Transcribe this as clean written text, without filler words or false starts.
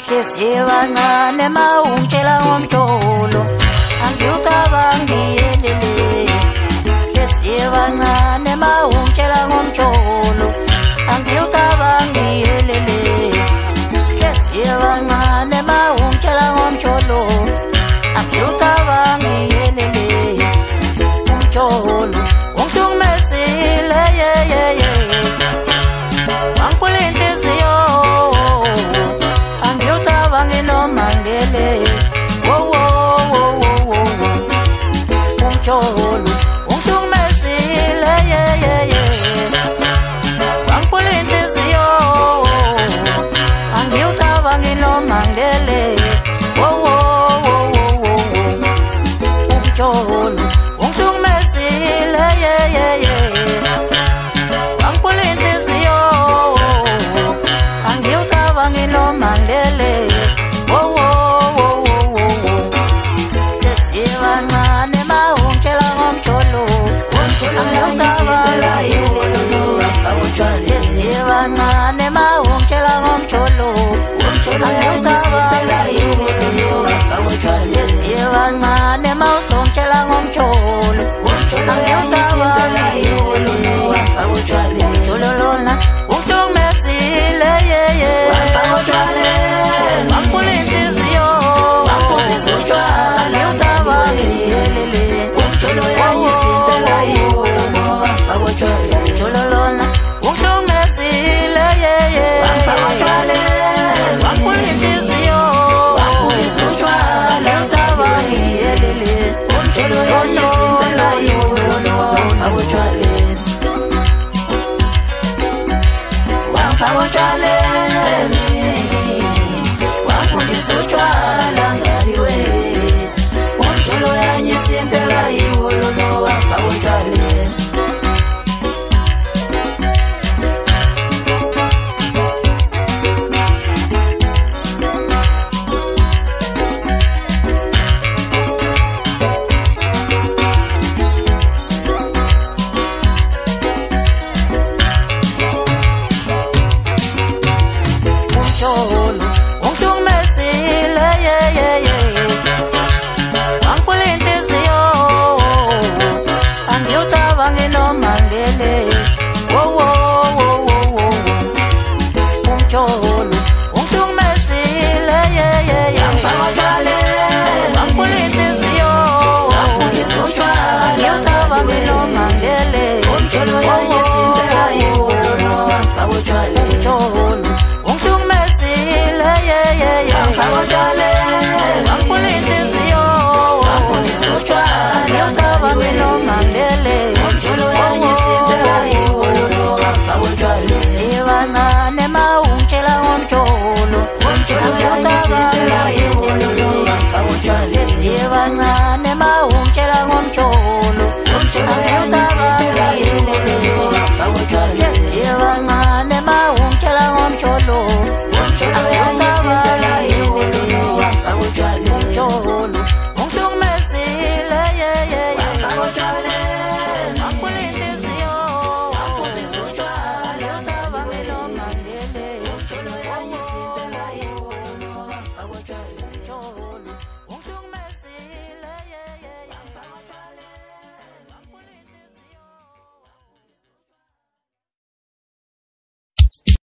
Sesibancane mawungitshela ngomjolo angiucabangi yelele. Sesibancane mawungitshela ngomjolo angiucabangi yelele. Sesibancane mawungitshela ngomjolo angiucabangi yelele. Umjolo ungihlukumezile yeyeye wangipula inhliziyo angiucabangi noma ngele. Wo wo wo wo wo umjolo ungihlukumezile yeyeye wangipula inhliziyo angiucabangi noma ngele. Wo wo wo wo umjolo ungihlukumezile yeyeye wangipula inhliziyo angiucabangi noma ngele. Wo wo wo Sesibancane mawungitshela ngomjolo angiucabangi yelele. Sesibancane mawungitshela ngomjolo angiucabangi yelele. Sesibancane mawusongitshela ngomjolo angiucabangi yelele. Umjolo lona ungihlukumezile yeye wangipula inhliziyo angiucabangi yelele. Umjolo lona ungihlukumezile yeye wangipula inhliziyo angiucabangi yelele. Umjolo wafundisa utshwala ngaliwe. Umjolo yanyisimpela iholo no wapha utshwaleni. Ungihlukumezile yeyeye wangipula inhliziyo angiucabangi noma ngele. Wo wo wo umjolo ungihlukumezile yeyeye wangipula inhliziyo angiucabangi noma ngele.